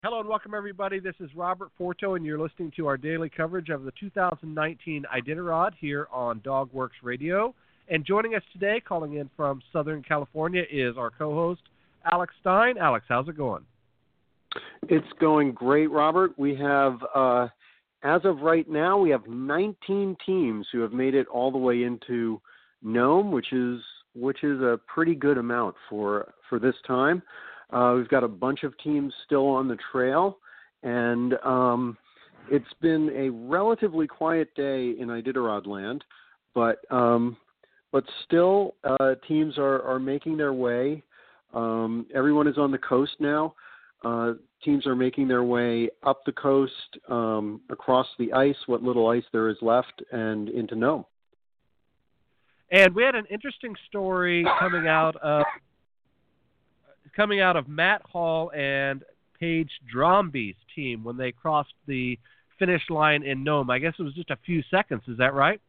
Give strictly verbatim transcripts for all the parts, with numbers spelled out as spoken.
Hello and welcome, everybody. This is Robert Forto, and you're listening to our daily coverage of the two thousand nineteen Iditarod here on DogWorks Radio. And joining us today, calling in from Southern California, is our co-host, Alex Stein. Alex, how's it going? It's going great, Robert. We have, uh, as of right now, we have nineteen teams who have made it all the way into Nome, which is which is a pretty good amount for for this time. Uh, we've got a bunch of teams still on the trail, and um, it's been a relatively quiet day in Iditarod land, but um, but still uh, teams are, are making their way. Um, everyone is on the coast now. Uh, teams are making their way up the coast, um, across the ice, what little ice there is left, and into Nome. And we had an interesting story coming out of coming out of Matt Hall and Paige Dromby's team when they crossed the finish line in Nome. I guess it was just a few seconds. Is that right?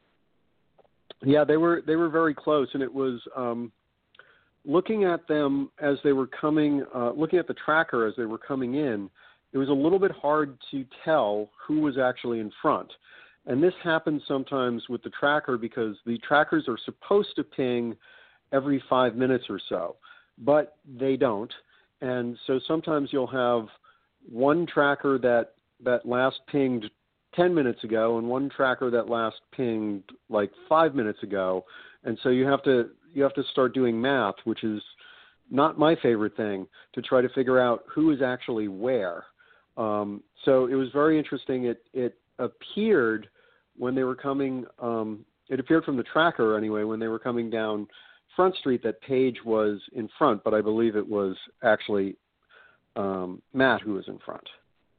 Yeah, they were they were very close, and it was um, looking at them as they were coming, uh, looking at the tracker as they were coming in. It was a little bit hard to tell who was actually in front, and this happens sometimes with the tracker because the trackers are supposed to ping every five minutes or so, but they don't. And so sometimes you'll have one tracker that, that last pinged ten minutes ago and one tracker that last pinged like five minutes ago. And so you have to, you have to start doing math, which is not my favorite thing, to try to figure out who is actually where. Um, so it was very interesting. It, it appeared when they were coming, um, it appeared from the tracker anyway, when they were coming down Front Street, that Paige was in front, but I believe it was actually um, Matt who was in front.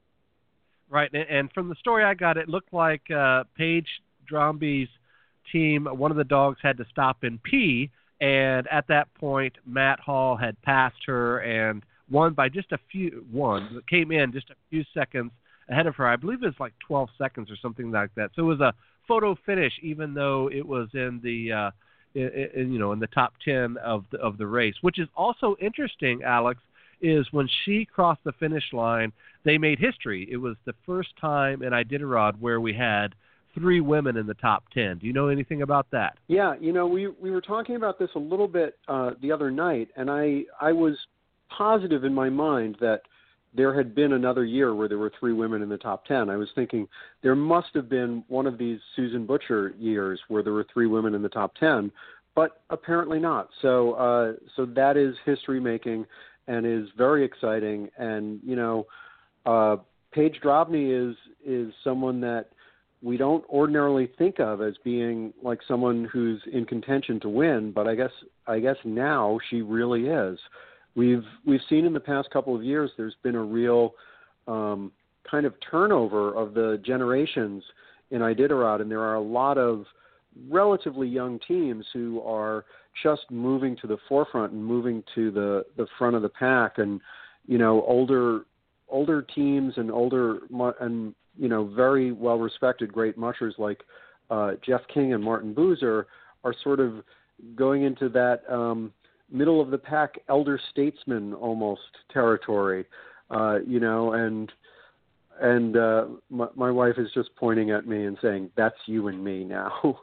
Right, and from the story I got, it looked like uh, Paige Dromby's team, one of the dogs had to stop and pee, and at that point, Matt Hall had passed her and won by just a few, one, came in just a few seconds ahead of her. I believe it was like twelve seconds or something like that. So it was a photo finish, even though it was in the uh, In, in, you know, in the top ten of the, of the race. Which is also interesting, Alex, is when she crossed the finish line, they made history. It was the first time in Iditarod where we had three women in the top ten. Do you know anything about that? Yeah, you know, we we were talking about this a little bit uh, the other night, and I I was positive in my mind that there had been another year where there were three women in the top ten. I was thinking there must have been one of these Susan Butcher years where there were three women in the top ten, but apparently not. So, uh, so that is history making and is very exciting. And, you know, uh, Paige Dromby is, is someone that we don't ordinarily think of as being like someone who's in contention to win, but I guess, I guess now she really is. We've we've seen in the past couple of years there's been a real um, kind of turnover of the generations in Iditarod, and there are a lot of relatively young teams who are just moving to the forefront and moving to the, the front of the pack. And, you know, older older teams and older and, you know, very well-respected great mushers like uh, Jeff King and Martin Boozer are sort of going into that um, – middle of the pack, elder statesman almost territory, uh, you know, and and uh, my, my wife is just pointing at me and saying, "That's you and me now."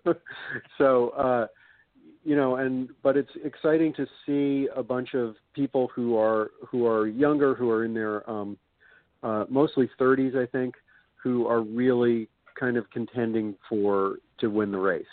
so, uh, you know, and but it's exciting to see a bunch of people who are who are younger, who are in their um, uh, mostly thirties, I think, who are really kind of contending for to win the race.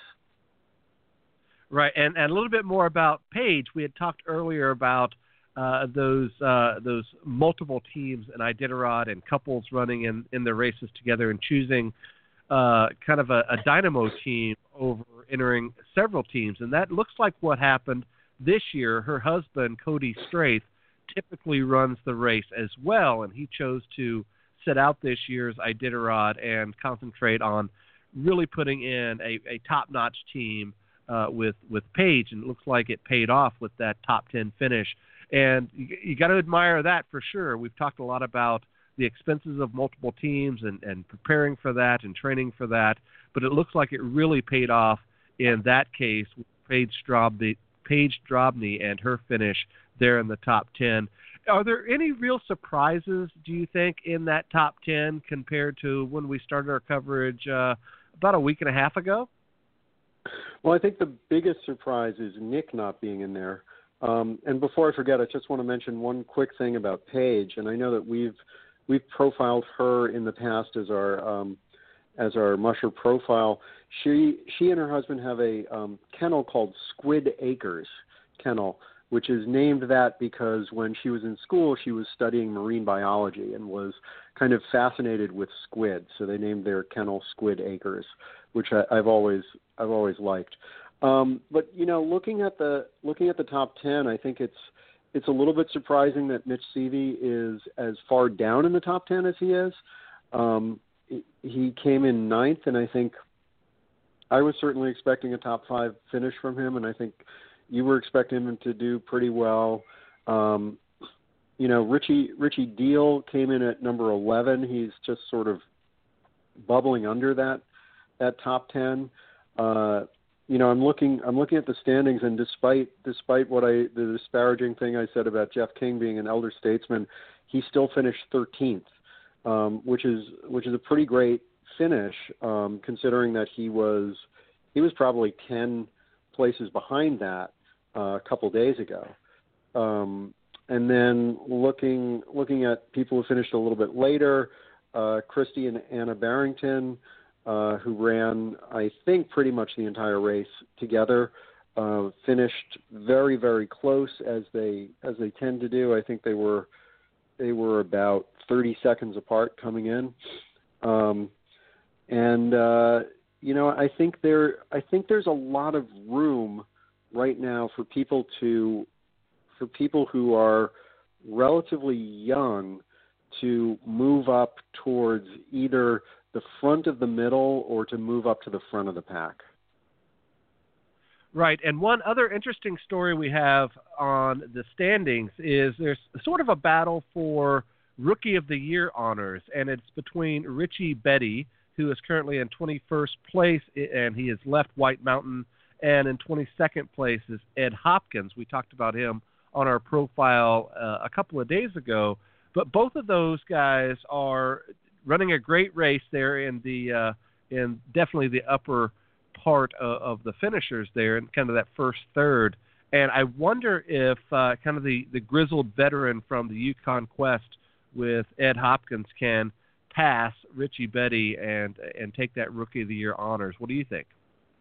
Right, and, and a little bit more about Paige. We had talked earlier about uh, those uh, those multiple teams in Iditarod and couples running in, in their races together and choosing uh, kind of a, a dynamo team over entering several teams. And that looks like what happened this year. Her husband, Cody Straith, typically runs the race as well, and he chose to sit out this year's Iditarod and concentrate on really putting in a, a top-notch team Uh, with with Paige, and it looks like it paid off with that top ten finish. And you, you got to admire that for sure. We've talked a lot about the expenses of multiple teams and, and preparing for that and training for that, but it looks like it really paid off in that case with Paige Dromby, Paige Dromby and her finish there in the top ten. Are there any real surprises, do you think, in that top ten compared to when we started our coverage uh, about a week and a half ago? Well, I think the biggest surprise is Nick not being in there. Um, and before I forget, I just want to mention one quick thing about Paige. And I know that we've we've profiled her in the past as our um, as our musher profile. She she and her husband have a um, kennel called Squid Acres Kennel, which is named that because when she was in school, she was studying marine biology and was kind of fascinated with squid. So they named their kennel Squid Acres, which I, I've always I've always liked. Um, but you know, looking at the looking at the top ten, I think it's it's a little bit surprising that Mitch Seavey is as far down in the top ten as he is. Um, he came in ninth, and I think I was certainly expecting a top five finish from him, and I think you were expecting him to do pretty well. Um, you know, Richie Richie Deal came in at number eleven. He's just sort of bubbling under that that top ten. Uh, you know, I'm looking I'm looking at the standings, and despite despite what I the disparaging thing I said about Jeff King being an elder statesman, he still finished thirteenth, um, which is which is a pretty great finish, um, considering that he was he was probably ten places behind that uh, a couple days ago. Um, and then looking looking at people who finished a little bit later, uh, Christy and Anna Barrington, uh, who ran, I think, pretty much the entire race together, uh, finished very, very close as they as they tend to do. I think they were they were about thirty seconds apart coming in, um, and uh, you know, I think there I think there's a lot of room right now for people to for people who are relatively young to move up towards either the front of the middle or to move up to the front of the pack. Right, and one other interesting story we have on the standings is there's sort of a battle for Rookie of the Year honors, and it's between Richie Betty, who is currently in twenty-first place, and he has left White Mountain, and in twenty-second place is Ed Hopkins. We talked about him on our profile uh, a couple of days ago, but both of those guys are running a great race there in the uh, in definitely the upper part of, of the finishers there, and kind of that first third. And I wonder if uh, kind of the, the grizzled veteran from the Yukon Quest with Ed Hopkins can pass Richie Betty and and take that Rookie of the Year honors. What do you think?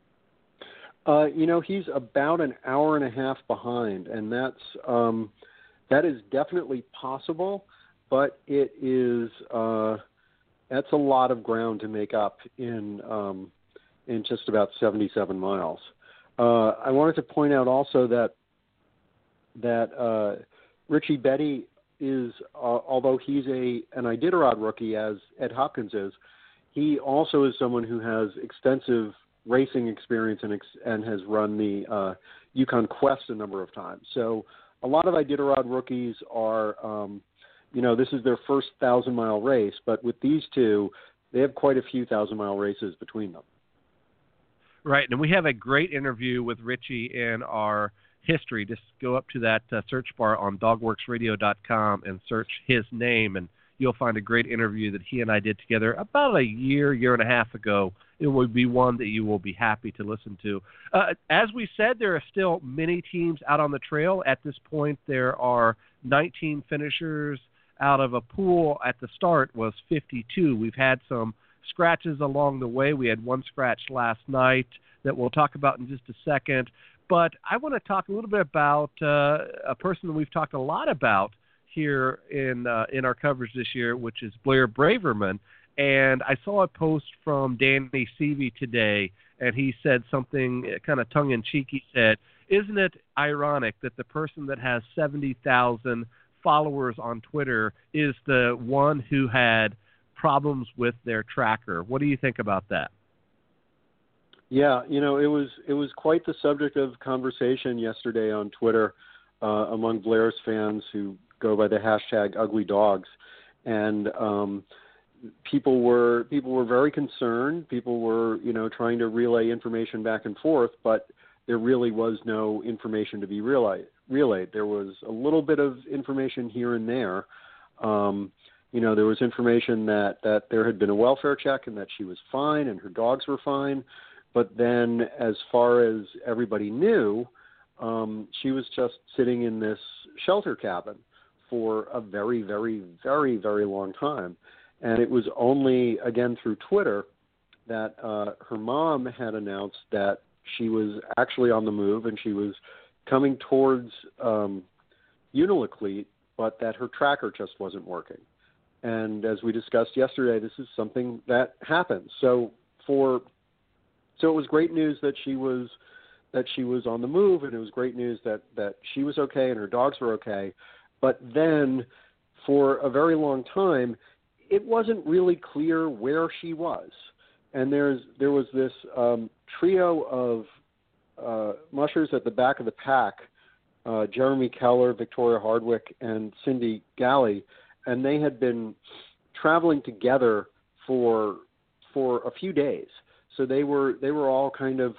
Uh, you know, he's about an hour and a half behind, and that's um, that is definitely possible, but it is uh, that's a lot of ground to make up in um, in just about seventy-seven miles. Uh, I wanted to point out also that that uh, Richie Betty is, uh, although he's a an Iditarod rookie as Ed Hopkins is, he also is someone who has extensive racing experience and ex- and has run the uh, Yukon Quest a number of times. So a lot of Iditarod rookies are, um, you know, this is their first thousand mile race, but with these two, they have quite a few thousand mile races between them. Right, and we have a great interview with Richie in our history. Just go up to that uh, search bar on dog works radio dot com and search his name, and you'll find a great interview that he and I did together about a year, year and a half ago. It will be one that you will be happy to listen to. Uh, as we said, there are still many teams out on the trail. At this point, there are nineteen finishers out of a pool at the start was fifty-two. We've had some scratches along the way. We had one scratch last night that we'll talk about in just a second. But I want to talk a little bit about uh, a person that we've talked a lot about here in uh, in our coverage this year, which is Blair Braverman. And I saw a post from Danny Seavey today, and he said something kind of tongue-in-cheek. He said, isn't it ironic that the person that has seventy thousand followers on Twitter is the one who had problems with their tracker? What do you think about that? Yeah, you know, it was it was quite the subject of conversation yesterday on Twitter uh, among Blair's fans who go by the hashtag Ugly Dogs, and um, people were people were very concerned. People were, you know, trying to relay information back and forth, but there really was no information to be relayed. relayed. There was a little bit of information here and there. Um, you know, there was information that, that there had been a welfare check and that she was fine and her dogs were fine. But then as far as everybody knew, um, she was just sitting in this shelter cabin for a very, very, very, very long time. And it was only, again, through Twitter that uh, her mom had announced that she was actually on the move and she was coming towards um, Unalakleet, but that her tracker just wasn't working. And as we discussed yesterday, this is something that happens. So for so it was great news that she was that she was on the move, and it was great news that, that she was okay and her dogs were okay. But then for a very long time, it wasn't really clear where she was. And there's there was this um, trio of uh, mushers at the back of the pack, uh, Jeremy Keller, Victoria Hardwick, and Cindy Galley, and they had been traveling together for for a few days. So they were they were all kind of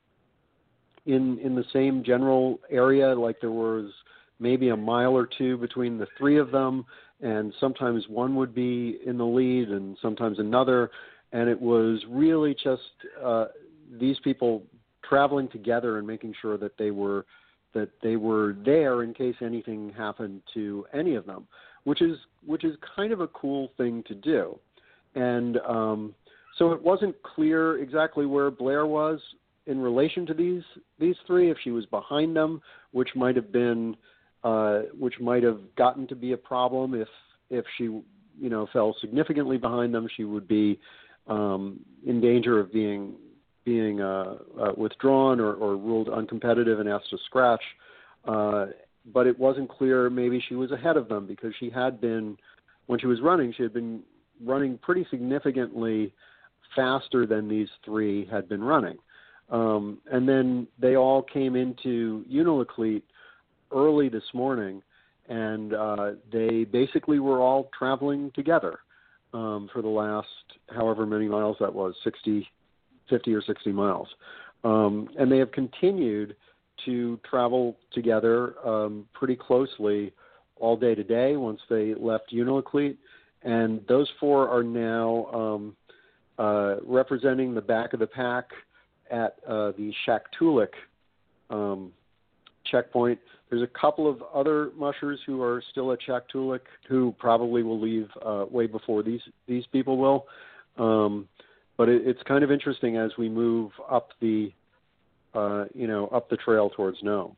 in in the same general area. Like there was maybe a mile or two between the three of them, and sometimes one would be in the lead, and sometimes another. And it was really just uh, these people traveling together and making sure that they were that they were there in case anything happened to any of them, which is which is kind of a cool thing to do. And um, so it wasn't clear exactly where Blair was in relation to these these three. If she was behind them, which might have been uh, which might have gotten to be a problem. If if she you know fell significantly behind them, she would be um, in danger of being being uh, uh, withdrawn or, or ruled uncompetitive and asked to scratch. Uh, but it wasn't clear maybe she was ahead of them because she had been, when she was running, she had been running pretty significantly faster than these three had been running. Um, and then they all came into Unalakleet early this morning, and uh, they basically were all traveling together um, for the last however many miles that was, sixty, fifty or sixty miles. Um, and they have continued to travel together um, pretty closely all day today once they left Unalakleet. And those four are now um, uh, representing the back of the pack at uh, the Shaktoolik um, checkpoint. There's a couple of other mushers who are still at Shaktoolik who probably will leave uh, way before these, these people will. Um, but it, it's kind of interesting as we move up the, uh, you know, up the trail towards Nome.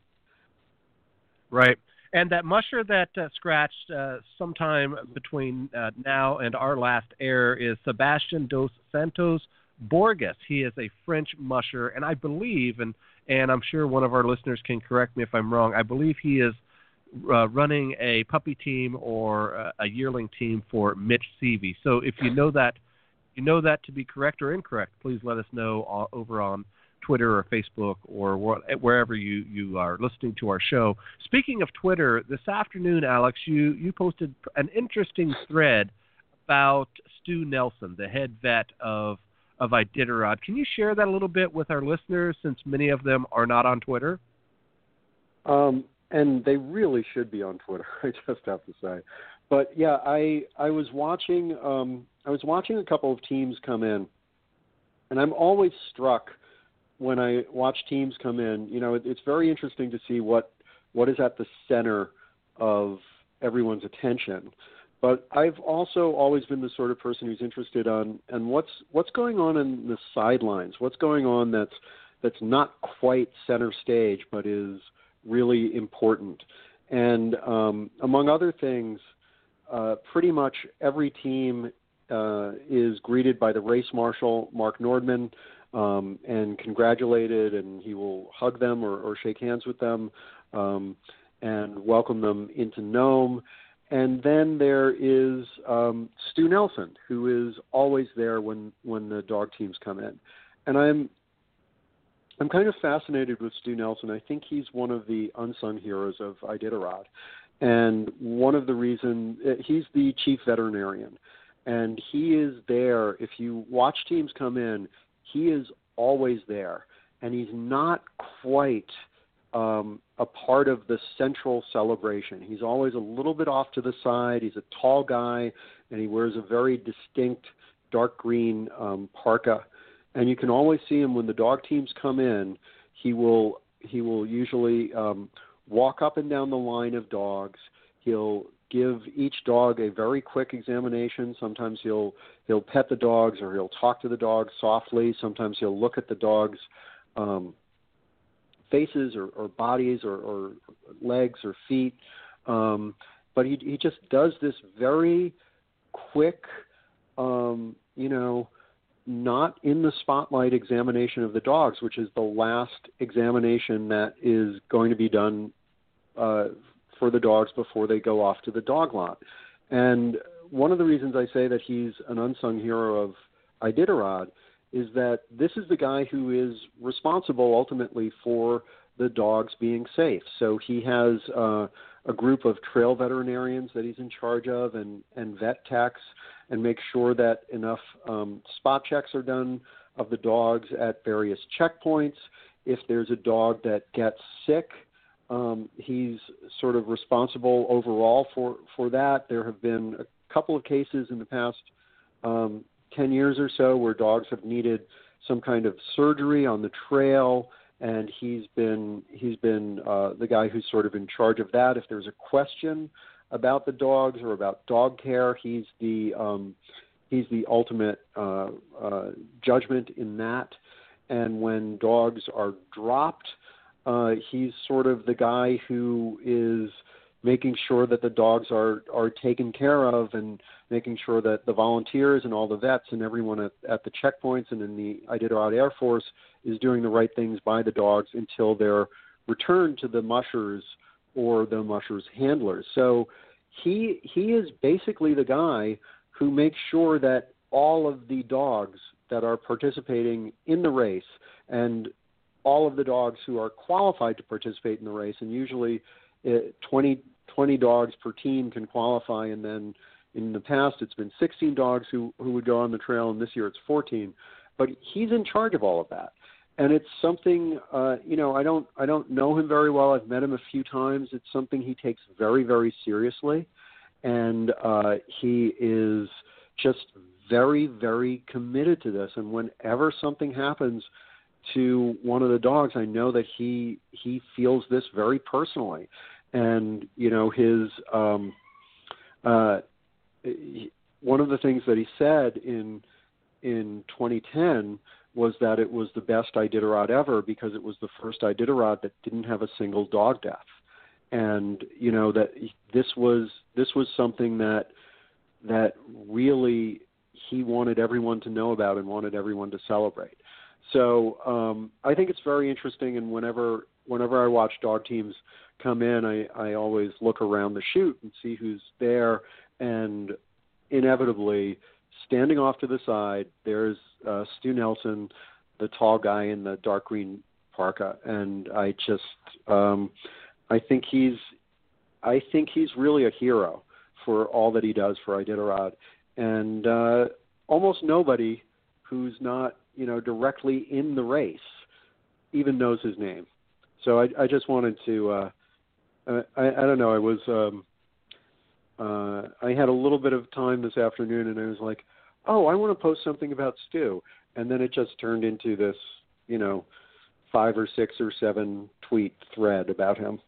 Right. And that musher that uh, scratched uh, sometime between uh, now and our last air is Sebastian dos Santos Borges. He is a French musher, and I believe, and, and I'm sure one of our listeners can correct me if I'm wrong, I believe he is uh, running a puppy team or a, a yearling team for Mitch Seavey. So if you know that, you know that to be correct or incorrect, please let us know uh, over on Twitter or Facebook or wh- wherever you, you are listening to our show. Speaking of Twitter, this afternoon, Alex, you, you posted an interesting thread about Stu Nelson, the head vet of, of Iditarod. Can you share that a little bit with our listeners since many of them are not on Twitter? Um, and they really should be on Twitter, I just have to say. But yeah, I I was watching um, I was watching a couple of teams come in, and I'm always struck when I watch teams come in. You know, it, it's very interesting to see what what is at the center of everyone's attention. But I've also always been the sort of person who's interested on and what's what's going on in the sidelines. What's going on that's that's not quite center stage, but is really important. And um, among other things, uh, pretty much every team uh, is greeted by the race marshal, Mark Nordman, um, and congratulated, and he will hug them or, or shake hands with them um, and welcome them into Nome. And then there is um, Stu Nelson, who is always there when, when the dog teams come in. And I'm I'm kind of fascinated with Stu Nelson. I think he's one of the unsung heroes of Iditarod. And one of the reasons, he's the chief veterinarian. And he is there. If you watch teams come in, he is always there. And he's not quite um, a part of the central celebration. He's always a little bit off to the side. He's a tall guy, and he wears a very distinct dark green um, parka. And you can always see him when the dog teams come in. He will he will usually um, walk up and down the line of dogs. He'll give each dog a very quick examination. Sometimes he'll he'll pet the dogs, or he'll talk to the dogs softly. Sometimes he'll look at the dogs' um, faces or, or bodies or, or legs or feet. Um, but he he just does this very quick, um, you know, not in the spotlight examination of the dogs, which is the last examination that is going to be done uh, for the dogs before they go off to the dog lot. And one of the reasons I say that he's an unsung hero of Iditarod is that this is the guy who is responsible ultimately for the dogs being safe. So he has uh, a group of trail veterinarians that he's in charge of, and, and vet techs, and make sure that enough um, spot checks are done of the dogs at various checkpoints. If there's a dog that gets sick, um, he's sort of responsible overall for, for that. There have been a couple of cases in the past um, ten years or so where dogs have needed some kind of surgery on the trail, and he's been he's been uh, the guy who's sort of in charge of that. If there's a question about the dogs or about dog care, he's the um, he's the ultimate uh, uh, judgment in that. And when dogs are dropped, uh, he's sort of the guy who is making sure that the dogs are, are taken care of, and making sure that the volunteers and all the vets and everyone at, at the checkpoints and in the Iditarod Air Force is doing the right things by the dogs until they're returned to the mushers or the mushers' handlers. So he he is basically the guy who makes sure that all of the dogs that are participating in the race, and all of the dogs who are qualified to participate in the race, and usually it, twenty, twenty dogs per team can qualify, and then in the past it's been sixteen dogs who, who would go on the trail, and this year it's fourteen. But he's in charge of all of that. And it's something, uh, you know, I don't, I don't know him very well. I've met him a few times. It's something he takes very, very seriously, and uh, he is just very, very committed to this. And whenever something happens to one of the dogs, I know that he he feels this very personally. And you know, his um, uh, he, one of the things that he said in in twenty ten was that it was the best Iditarod ever because it was the first Iditarod that didn't have a single dog death. And, you know, that this was, this was something that, that really he wanted everyone to know about and wanted everyone to celebrate. So um, I think it's very interesting. And whenever, whenever I watch dog teams come in, I, I always look around the chute and see who's there. And inevitably, standing off to the side, there's uh, Stu Nelson, the tall guy in the dark green parka, and I just, um, I think he's, I think he's really a hero for all that he does for Iditarod, and uh, almost nobody who's not, you know, directly in the race even knows his name. So I, I just wanted to, uh, I, I don't know, I was. Um, Uh, I had a little bit of time this afternoon, and I was like, oh, I want to post something about Stu. And then it just turned into this, you know, five or six or seven tweet thread about him.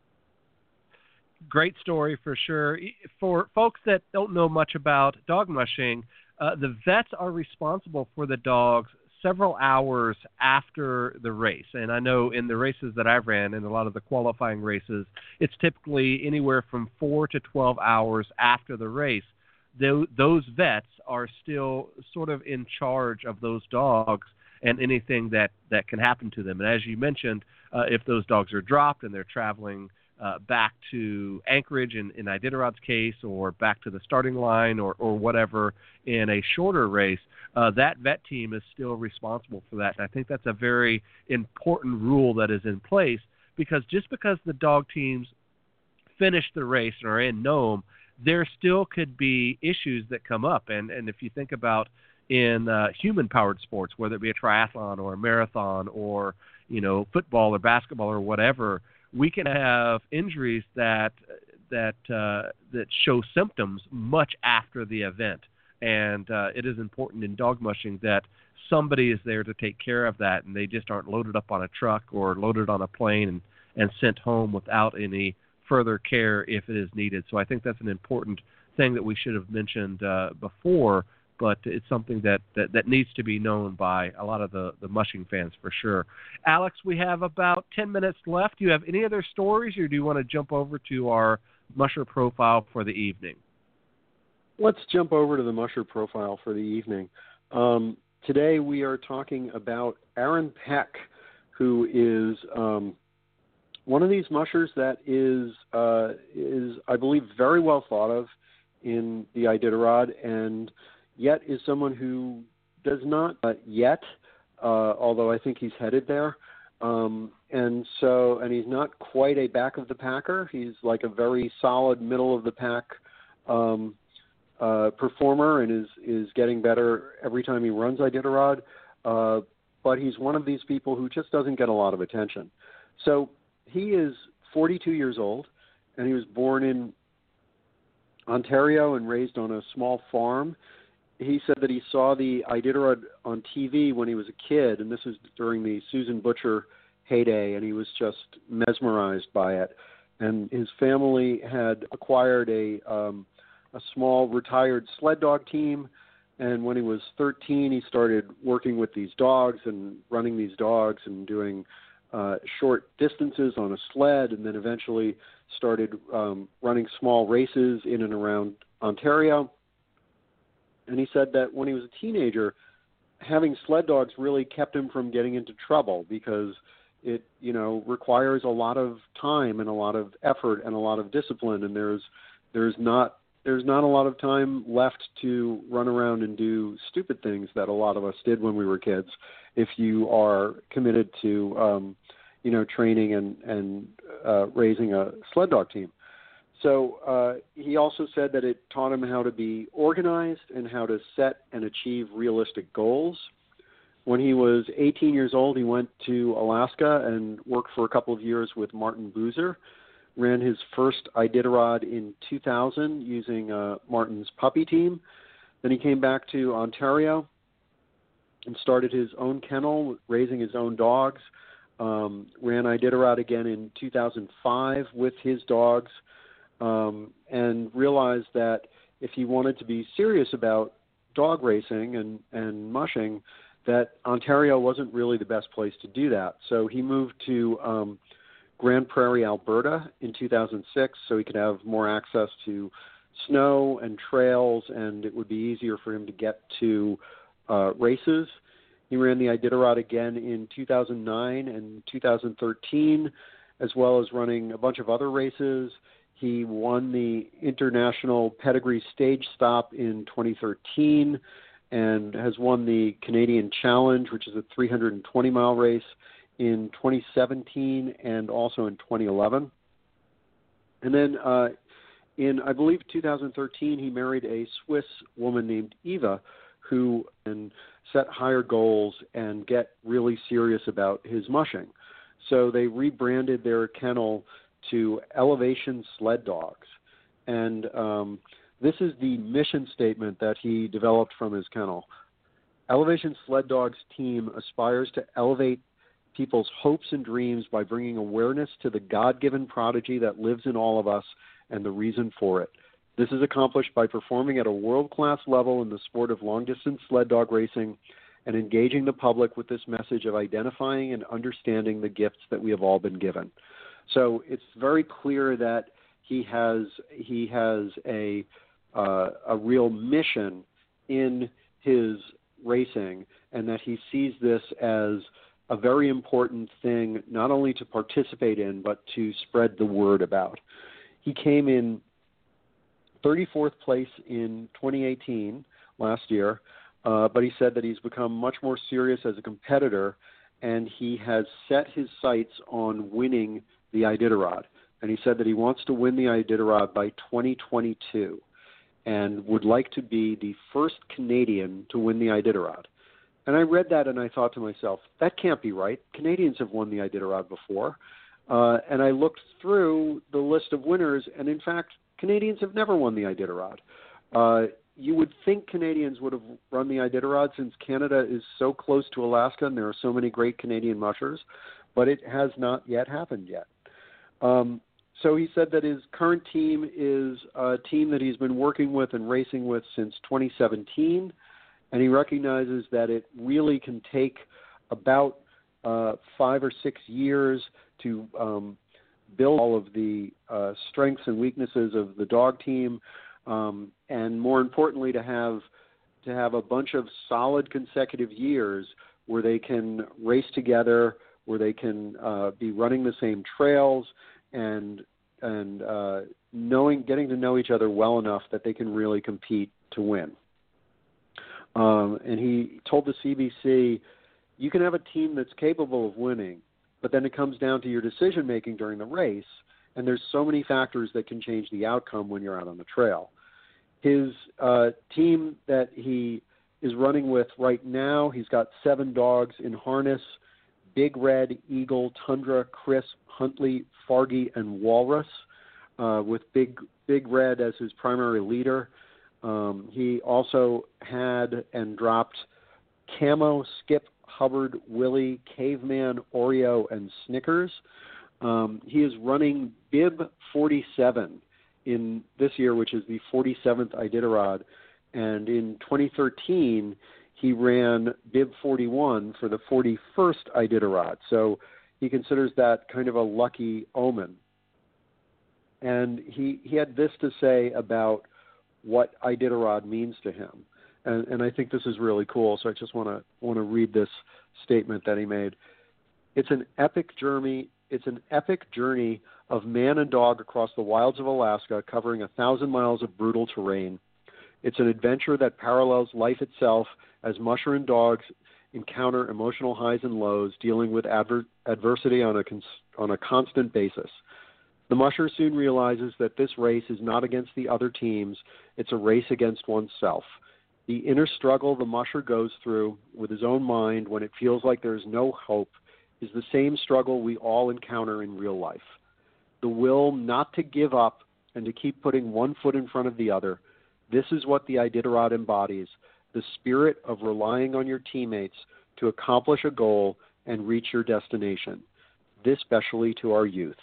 Great story for sure. For folks that don't know much about dog mushing, uh, the vets are responsible for the dogs several hours after the race. And I know in the races that I've ran, and a lot of the qualifying races, it's typically anywhere from four to twelve hours after the race. Those vets are still sort of in charge of those dogs and anything that, that can happen to them. And as you mentioned, uh, if those dogs are dropped and they're traveling uh, back to Anchorage in, in Iditarod's case, or back to the starting line, or, or whatever in a shorter race, uh, that vet team is still responsible for that. And I think that's a very important rule that is in place, because just because the dog teams finish the race and are in Nome, there still could be issues that come up. And, and if you think about in uh, human-powered sports, whether it be a triathlon or a marathon or, you know, football or basketball or whatever, we can have injuries that that uh, that show symptoms much after the event. And uh, it is important in dog mushing that somebody is there to take care of that, and they just aren't loaded up on a truck or loaded on a plane and, and sent home without any further care if it is needed. So I think that's an important thing that we should have mentioned uh, before, but it's something that, that, that needs to be known by a lot of the, the mushing fans for sure. Alex, we have about ten minutes left. Do you have any other stories, or do you want to jump over to our musher profile for the evening? Let's jump over to the musher profile for the evening. Um, today we are talking about Aaron Peck, who is um, one of these mushers that is, uh, is, I believe, very well thought of in the Iditarod, and yet is someone who does not uh, yet, uh, although I think he's headed there. Um, and so, and he's not quite a back of the packer. He's like a very solid middle of the pack um, uh, performer, and is, is getting better every time he runs Iditarod. Uh, but he's one of these people who just doesn't get a lot of attention. So he is forty-two years old, and he was born in Ontario and raised on a small farm. He said that he saw the Iditarod on T V when he was a kid, and this was during the Susan Butcher heyday, and he was just mesmerized by it. And his family had acquired a um, a small retired sled dog team, and when he was thirteen, he started working with these dogs and running these dogs and doing uh, short distances on a sled, and then eventually started um, running small races in and around Ontario. And he said that when he was a teenager, having sled dogs really kept him from getting into trouble because it, you know, requires a lot of time and a lot of effort and a lot of discipline. And there's, there's not, there's not a lot of time left to run around and do stupid things that a lot of us did when we were kids, if you are committed to, um, you know, training and, and uh, raising a sled dog team. So uh, he also said that it taught him how to be organized and how to set and achieve realistic goals. When he was eighteen years old, he went to Alaska and worked for a couple of years with Martin Boozer, ran his first Iditarod in two thousand using uh, Martin's puppy team. Then he came back to Ontario and started his own kennel, raising his own dogs, um, ran Iditarod again in two thousand five with his dogs, um, and realized that if he wanted to be serious about dog racing and, and mushing, that Ontario wasn't really the best place to do that. So he moved to um, Grande Prairie, Alberta in two thousand six so he could have more access to snow and trails, and it would be easier for him to get to uh, races. He ran the Iditarod again in two thousand nine and two thousand thirteen, as well as running a bunch of other races. He won the International Pedigree Stage Stop in twenty thirteen and has won the Canadian Challenge, which is a three hundred twenty mile race, in twenty seventeen and also in twenty eleven. And then uh, in, I believe, two thousand thirteen, he married a Swiss woman named Eva, who can set higher goals and get really serious about his mushing. So they rebranded their kennel to Elevation Sled Dogs. And um, this is the mission statement that he developed from his kennel. Elevation Sled Dogs team aspires to elevate people's hopes and dreams by bringing awareness to the God-given prodigy that lives in all of us and the reason for it. This is accomplished by performing at a world-class level in the sport of long-distance sled dog racing and engaging the public with this message of identifying and understanding the gifts that we have all been given. So it's very clear that he has he has a uh, a real mission in his racing, and that he sees this as a very important thing, not only to participate in, but to spread the word about. He came in thirty-fourth place in twenty eighteen, last year, uh, but he said that he's become much more serious as a competitor, and he has set his sights on winning the Iditarod. And he said that he wants to win the Iditarod by twenty twenty-two and would like to be the first Canadian to win the Iditarod. And I read that and I thought to myself, that can't be right. Canadians have won the Iditarod before. Uh, and I looked through the list of winners, and in fact, Canadians have never won the Iditarod. Uh, you would think Canadians would have run the Iditarod since Canada is so close to Alaska and there are so many great Canadian mushers, but it has not yet happened yet. Um, so he said that his current team is a team that he's been working with and racing with since twenty seventeen, and he recognizes that it really can take about uh, five or six years to um, build all of the uh, strengths and weaknesses of the dog team, um, and more importantly, to have to have a bunch of solid consecutive years where they can race together, where they can uh, be running the same trails, and and uh, knowing, getting to know each other well enough that they can really compete to win. Um, and he told the C B C, you can have a team that's capable of winning, but then it comes down to your decision making during the race, and there's so many factors that can change the outcome when you're out on the trail. His uh, team that he is running with right now, he's got seven dogs in harness: Big Red, Eagle, Tundra, Crisp, Huntley, Fargy, and Walrus, uh, with Big Big Red as his primary leader. Um, he also had and dropped Camo, Skip, Hubbard, Willie, Caveman, Oreo, and Snickers. Um, he is running Bib forty-seven in this year, which is the forty-seventh Iditarod, and in twenty thirteen he ran Bib forty-one for the forty-first Iditarod. So he considers that kind of a lucky omen. And he, he had this to say about what Iditarod means to him. And, and I think this is really cool, so I just want to want to read this statement that he made. It's an epic journey. It's an epic journey of man and dog across the wilds of Alaska, covering a thousand miles of brutal terrain. It's an adventure that parallels life itself as musher and dogs encounter emotional highs and lows, dealing with adver- adversity on a cons- on a constant basis. The musher soon realizes that this race is not against the other teams; it's a race against oneself. The inner struggle the musher goes through with his own mind when it feels like there is no hope is the same struggle we all encounter in real life. The will not to give up and to keep putting one foot in front of the other. This is what the Iditarod embodies, the spirit of relying on your teammates to accomplish a goal and reach your destination, this especially to our youth.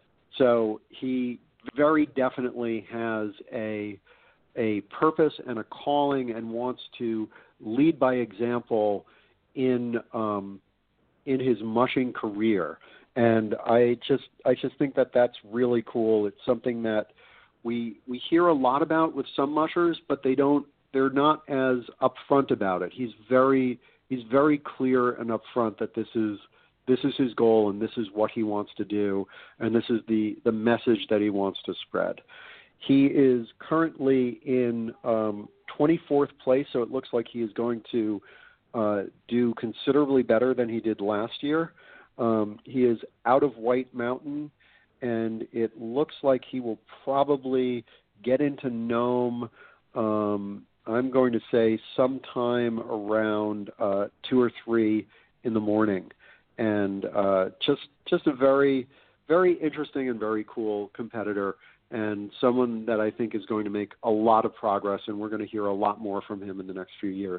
So he very definitely has a a purpose and a calling and wants to lead by example in um, in his mushing career. And I just I just think that that's really cool. It's something that we we hear a lot about with some mushers, but they don't they're not as upfront about it. He's very he's very clear and upfront that this is this is his goal and this is what he wants to do, and this is the, the message that he wants to spread. He is currently in um, twenty-fourth place, so it looks like he is going to uh, do considerably better than he did last year. Um, he is out of White Mountain, and it looks like he will probably get into Nome, um, I'm going to say sometime around uh, two or three in the morning. And uh, just just a very, very interesting and very cool competitor, and someone that I think is going to make a lot of progress, and we're going to hear a lot more from him in the next few years.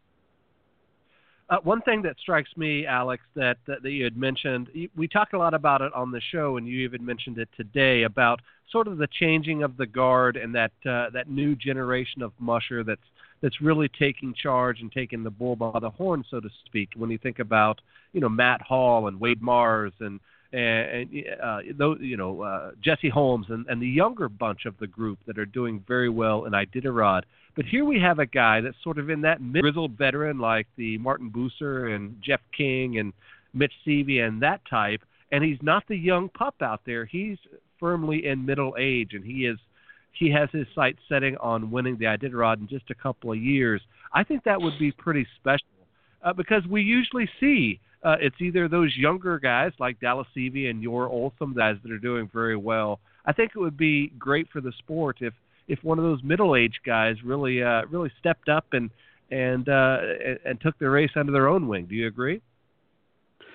Uh, one thing that strikes me, Alex, that, that that you had mentioned, we talked a lot about it on the show, and you even mentioned it today, about sort of the changing of the guard and that uh, that new generation of musher that's that's really taking charge and taking the bull by the horn, so to speak. When you think about, you know, Matt Hall and Wade Mars and and uh, those, you know, uh, Jesse Holmes and, and the younger bunch of the group that are doing very well in Iditarod. But here we have a guy that's sort of in that grizzled veteran, like the Martin Bucer and Jeff King and Mitch Seavey and that type, and he's not the young pup out there. He's firmly in middle age, and he is he has his sights setting on winning the Iditarod in just a couple of years. I think that would be pretty special uh, because we usually see uh, it's either those younger guys like Dallas Seavey and Yor Olsum, guys that are doing very well. I think it would be great for the sport if if one of those middle-aged guys really uh, really stepped up and and, uh, and and took the race under their own wing. Do you agree?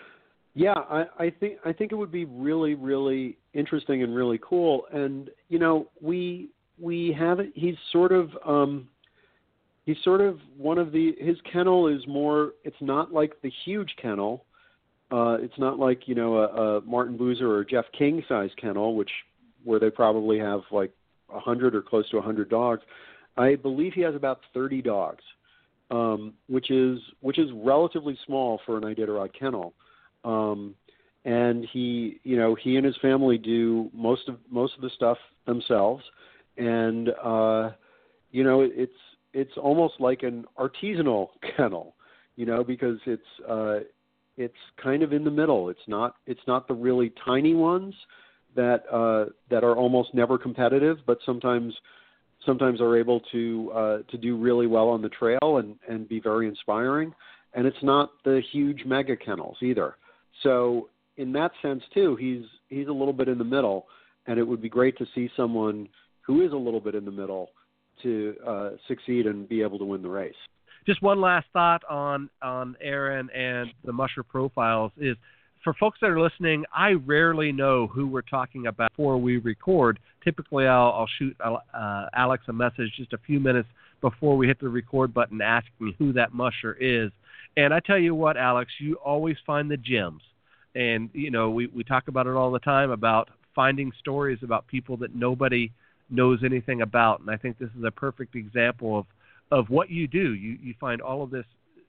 Yeah, I, I think I think it would be really, really interesting and really cool. And you know, we we haven't. He's sort of um, he's sort of one of the. His kennel is more. It's not like the huge kennel. Uh, it's not like you know a, a Martin Boozer or Jeff King size kennel, which where they probably have like a hundred or close to a hundred dogs. I believe he has about thirty dogs, um, which is which is relatively small for an Iditarod kennel. Um, and he, you know, he and his family do most of most of the stuff themselves, and uh, you know, it, it's it's almost like an artisanal kennel, you know, because it's uh, it's kind of in the middle. It's not it's not the really tiny ones that uh, that are almost never competitive, but sometimes sometimes are able to uh, to do really well on the trail and, and be very inspiring. And it's not the huge mega kennels either. So in that sense too, he's he's a little bit in the middle, and it would be great to see someone who is a little bit in the middle to uh, succeed and be able to win the race. Just one last thought on on Aaron and the Musher profiles is, for folks that are listening, I rarely know who we're talking about before we record. Typically, I'll, I'll shoot uh, Alex a message just a few minutes before we hit the record button asking who that musher is. And I tell you what, Alex, you always find the gems. And, you know, we, we talk about it all the time about finding stories about people that nobody knows anything about. And I think this is a perfect example of, of what you do. You, you find all of this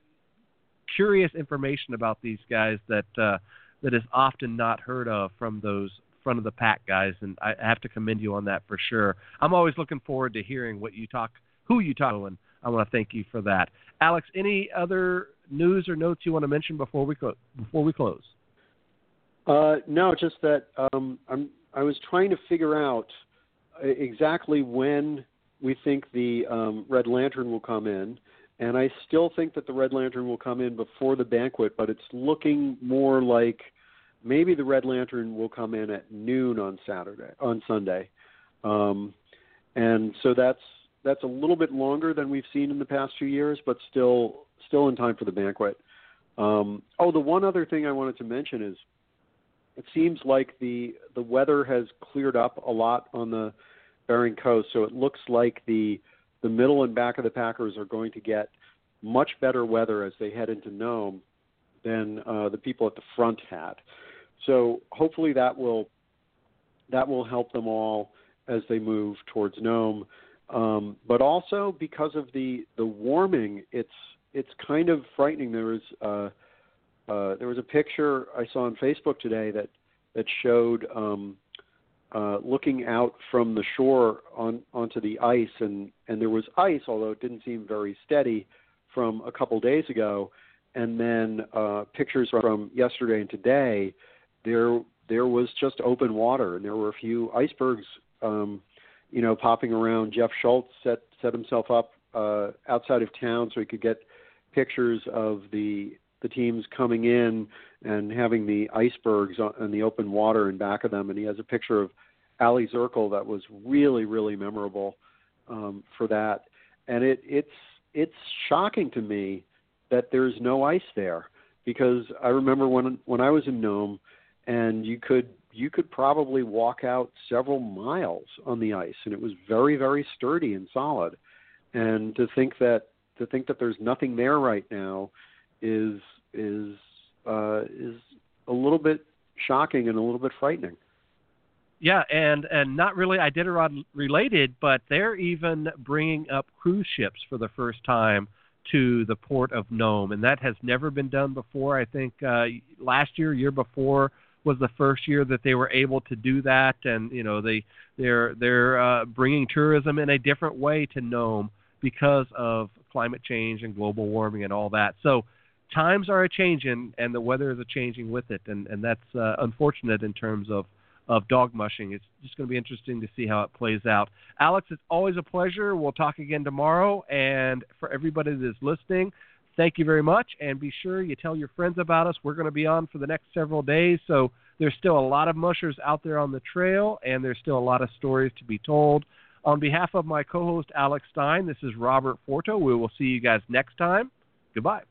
curious information about these guys that uh, that is often not heard of from those front of the pack guys, and I have to commend you on that for sure. I'm always looking forward to hearing what you talk, who you talk to, and I want to thank you for that. Alex, any other news or notes you want to mention before we clo- before we close? Uh, no, just that um, I'm I was trying to figure out exactly when we think the um, Red Lantern will come in. And I still think that the Red Lantern will come in before the banquet, but it's looking more like maybe the Red Lantern will come in at noon on Saturday, on Sunday. Um, and so that's that's a little bit longer than we've seen in the past few years, but still still in time for the banquet. Um, oh, the one other thing I wanted to mention is it seems like the the weather has cleared up a lot on the Bering Coast, so it looks like the the middle and back of the packers are going to get much better weather as they head into Nome than uh, the people at the front had. So hopefully that will that will help them all as they move towards Nome. Um, but also because of the, the warming, it's it's kind of frightening. There was uh, uh, there was a picture I saw on Facebook today that that showed. Um, Uh, looking out from the shore on onto the ice, and, and there was ice, although it didn't seem very steady, from a couple days ago. And then uh, pictures from yesterday and today, there there was just open water, and there were a few icebergs, um, you know, popping around. Jeff Schultz set set himself up uh, outside of town so he could get pictures of the the teams coming in and having the icebergs and the open water in back of them. And he has a picture of Ali Zirkle that was really, really memorable um, for that. And it, it's, it's shocking to me that there's no ice there, because I remember when, when I was in Nome, and you could, you could probably walk out several miles on the ice, and it was very, very sturdy and solid. And to think that, to think that there's nothing there right now is, is, uh, is a little bit shocking and a little bit frightening. Yeah, and, and not really Iditarod related, but they're even bringing up cruise ships for the first time to the port of Nome, and that has never been done before. I think uh, last year, year before, was the first year that they were able to do that, and you know they they're they're uh, bringing tourism in a different way to Nome because of climate change and global warming and all that. So times are a changing, and the weather is a changing with it, and and that's uh, unfortunate in terms of of dog mushing. It's just going to be interesting to see how it plays out. Alex, it's always a pleasure. We'll talk again tomorrow. And for everybody that is listening, thank you very much. And be sure you tell your friends about us. We're going to be on for the next several days. So there's still a lot of mushers out there on the trail, and there's still a lot of stories to be told. On behalf of my co-host, Alex Stein, this is Robert Forto. We will see you guys next time. Goodbye.